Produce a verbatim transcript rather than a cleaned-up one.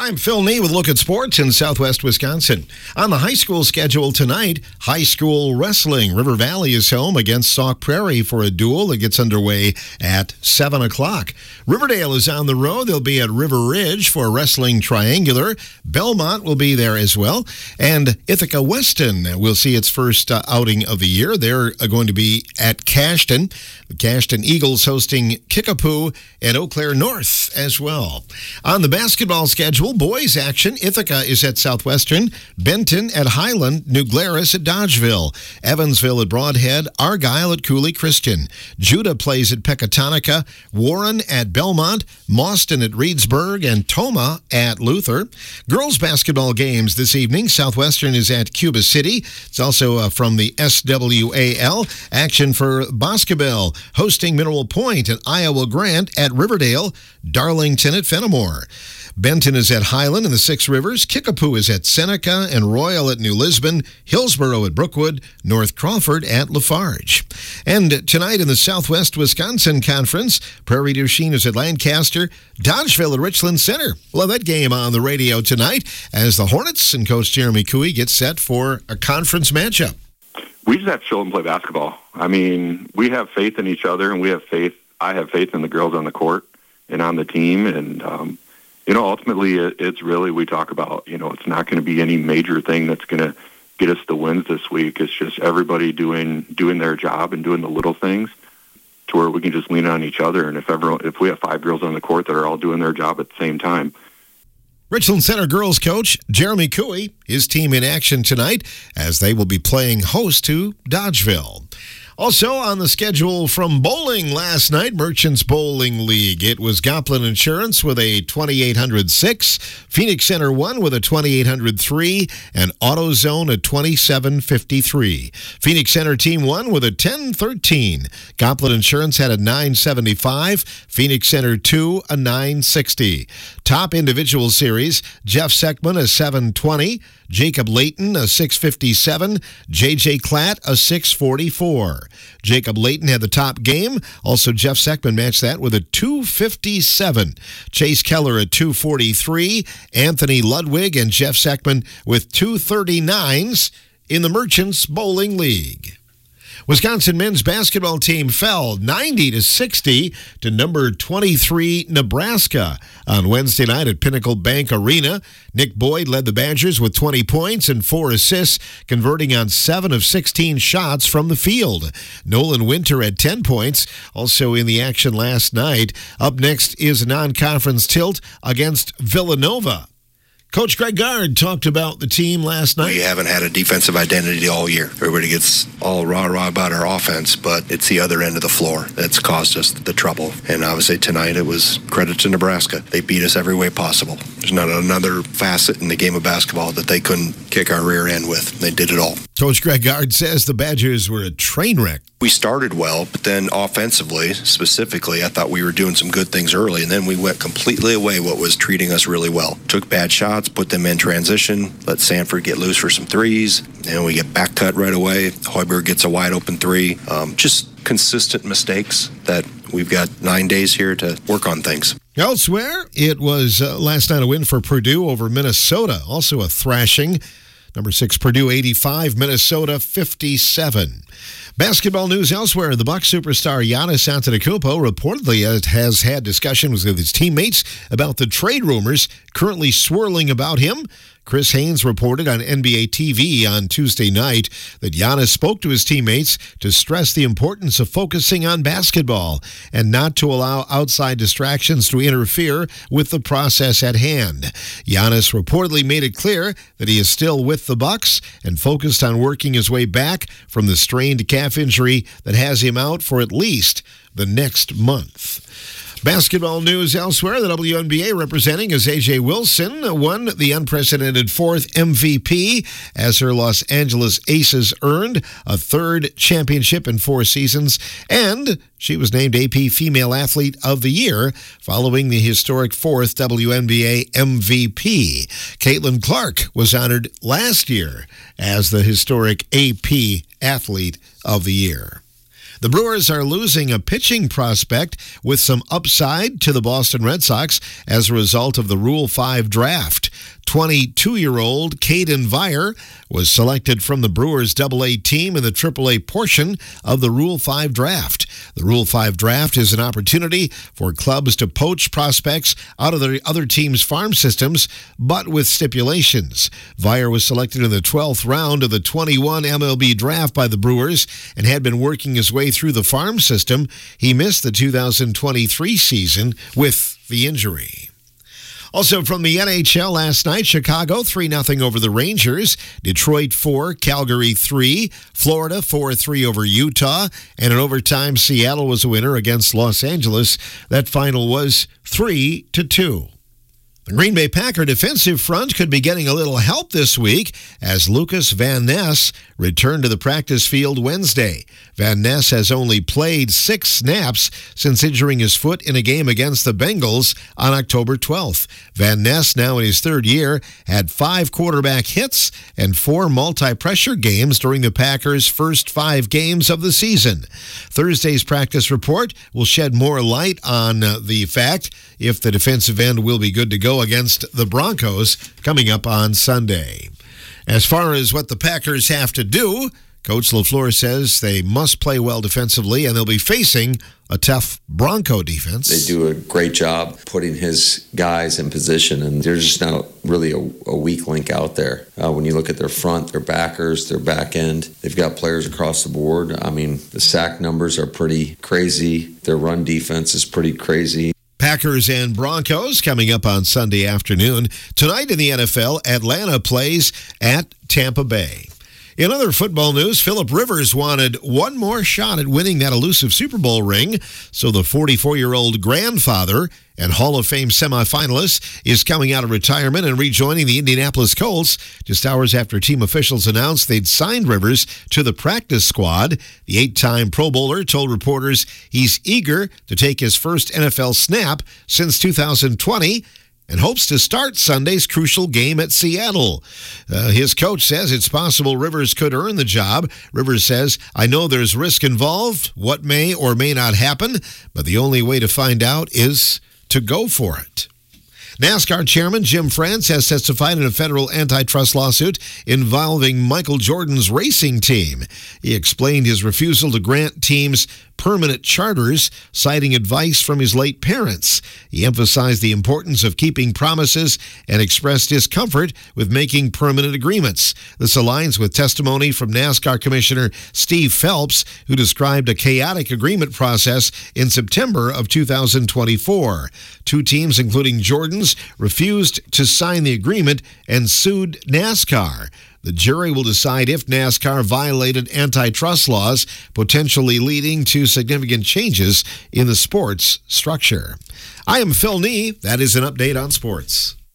I'm Phil Nee with a look at sports in Southwest Wisconsin. On the high school schedule tonight, high school wrestling. River Valley is home against Sauk Prairie for a duel that gets underway at seven o'clock. Riverdale is on the road. They'll be at River Ridge for a wrestling triangular. Belmont will be there as well. And Ithaca Weston will see its first uh, outing of the year. They're uh, going to be at Cashton. The Cashton Eagles hosting Kickapoo and Eau Claire North as well. On the basketball schedule, boys action. Ithaca is at Southwestern, Benton at Highland, New Glarus at Dodgeville, Evansville at Broadhead, Argyle at Cooley Christian. Judah plays at Pecatonica, Warren at Belmont, Mauston at Reedsburg, and Toma at Luther. Girls basketball games this evening. Southwestern is at Cuba City. It's also uh, from the S W A L. Action for Boscobel, hosting Mineral Point and Iowa Grant at Riverdale, Darlington at Fenimore. Benton is at Highland in the Six Rivers. Kickapoo is at Seneca and Royal at New Lisbon. Hillsboro at Brookwood. North Crawford at Lafarge. And tonight in the Southwest Wisconsin Conference, Prairie du Chien is at Lancaster. Dodgeville at Richland Center. We'll have that game on the radio tonight as the Hornets and Coach Jeremy Cooey get set for a conference matchup. We just have to show them play basketball. I mean, we have faith in each other, and we have faith. I have faith in the girls on the court and on the team, and um, you know, ultimately, it's really, we talk about, you know, it's not going to be any major thing that's going to get us the wins this week. It's just everybody doing doing their job and doing the little things to where we can just lean on each other. And if everyone, if we have five girls on the court that are all doing their job at the same time. Richland Center girls coach Jeremy Cooey, his team in action tonight as they will be playing host to Dodgeville. Also on the schedule from bowling last night, Merchants Bowling League. It was Goplin Insurance with a twenty-eight hundred six, Phoenix Center won with a twenty-eight hundred three, and AutoZone a twenty-seven fifty-three. Phoenix Center team won with a ten thirteen. Goplin Insurance had a nine seventy-five, Phoenix Center two a nine sixty. Top individual series, Jeff Seckman a seven twenty, Jacob Layton a six fifty-seven, J J Klatt a six forty-four. Jacob Layton had the top game. Also, Jeff Seckman matched that with a two fifty-seven. Chase Keller at two forty-three. Anthony Ludwig and Jeff Seckman with two thirty-nines in the Merchants Bowling League. Wisconsin men's basketball team fell ninety to sixty to number twenty-three Nebraska on Wednesday night at Pinnacle Bank Arena. Nick Boyd led the Badgers with twenty points and four assists, converting on seven of sixteen shots from the field. Nolan Winter had ten points, also in the action last night. Up next is a non-conference tilt against Villanova. Coach Greg Gard talked about the team last night. We haven't had a defensive identity all year. Everybody gets all rah-rah about our offense, but it's the other end of the floor that's caused us the trouble. And obviously tonight it was credit to Nebraska. They beat us every way possible. There's not another facet in the game of basketball that they couldn't kick our rear end with. They did it all. Coach Greg Gard says the Badgers were a train wreck. We started well, but then offensively, specifically, I thought we were doing some good things early, and then we went completely away what was treating us really well. Took bad shots, put them in transition, let Sanford get loose for some threes, and we get back cut right away. Hoiberg gets a wide open three. Um, just consistent mistakes that we've got nine days here to work on things. Elsewhere, it was uh, last night a win for Purdue over Minnesota, also a thrashing. Number six, Purdue eighty-five, Minnesota fifty-seven. Basketball news elsewhere. The Bucs superstar Giannis Antetokounmpo reportedly has had discussions with his teammates about the trade rumors currently swirling about him. Chris Haynes reported on N B A T V on Tuesday night that Giannis spoke to his teammates to stress the importance of focusing on basketball and not to allow outside distractions to interfere with the process at hand. Giannis reportedly made it clear that he is still with the Bucs and focused on working his way back from the strained calf injury that has him out for at least the next month. Basketball news elsewhere. The W N B A representing as A J Wilson won the unprecedented fourth M V P as her Los Angeles Aces earned a third championship in four seasons, and she was named A P Female Athlete of the Year following the historic fourth W N B A M V P. Caitlin Clark was honored last year as the historic A P Athlete of the Year. The Brewers are losing a pitching prospect with some upside to the Boston Red Sox as a result of the Rule five draft. twenty-two-year-old Caden Vire was selected from the Brewers double A team in the triple A portion of the Rule five draft. The Rule five draft is an opportunity for clubs to poach prospects out of their other teams' farm systems, but with stipulations. Vire was selected in the twelfth round of the twenty-one M L B draft by the Brewers and had been working his way through the farm system. He missed the two thousand twenty-three season with the injury. Also from the N H L last night, Chicago three nothing over the Rangers, Detroit four, Calgary three, Florida four three over Utah, and in overtime, Seattle was a winner against Los Angeles. That final was three to two. The Green Bay Packer defensive front could be getting a little help this week as Lucas Van Ness returned to the practice field Wednesday. Van Ness has only played six snaps since injuring his foot in a game against the Bengals on October twelfth. Van Ness, now in his third year, had five quarterback hits and four multi-pressure games during the Packers' first five games of the season. Thursday's practice report will shed more light on uh, the fact if the defensive end will be good to go against the Broncos coming up on Sunday. As far as what the Packers have to do, Coach LaFleur says they must play well defensively, and they'll be facing a tough Bronco defense. They do a great job putting his guys in position, and there's just not really a, a weak link out there. Uh, when you look at their front, their backers, their back end, they've got players across the board. I mean, the sack numbers are pretty crazy. Their run defense is pretty crazy. Packers and Broncos coming up on Sunday afternoon. Tonight in the N F L, Atlanta plays at Tampa Bay. In other football news, Phillip Rivers wanted one more shot at winning that elusive Super Bowl ring, so the forty-four-year-old grandfather and Hall of Fame semifinalist is coming out of retirement and rejoining the Indianapolis Colts just hours after team officials announced they'd signed Rivers to the practice squad. The eight-time Pro Bowler told reporters he's eager to take his first N F L snap since two thousand twenty and hopes to start Sunday's crucial game at Seattle. Uh, his coach says it's possible Rivers could earn the job. Rivers says, I know there's risk involved, what may or may not happen, but the only way to find out is to go for it. NASCAR Chairman Jim France has testified in a federal antitrust lawsuit involving Michael Jordan's racing team. He explained his refusal to grant teams permanent charters, citing advice from his late parents. He emphasized the importance of keeping promises and expressed discomfort with making permanent agreements. This aligns with testimony from NASCAR Commissioner Steve Phelps, who described a chaotic agreement process in September of two thousand twenty-four. Two teams, including Jordan's, refused to sign the agreement and sued NASCAR. The jury will decide if NASCAR violated antitrust laws, potentially leading to significant changes in the sports structure. I am Phil Nee. That is an update on sports.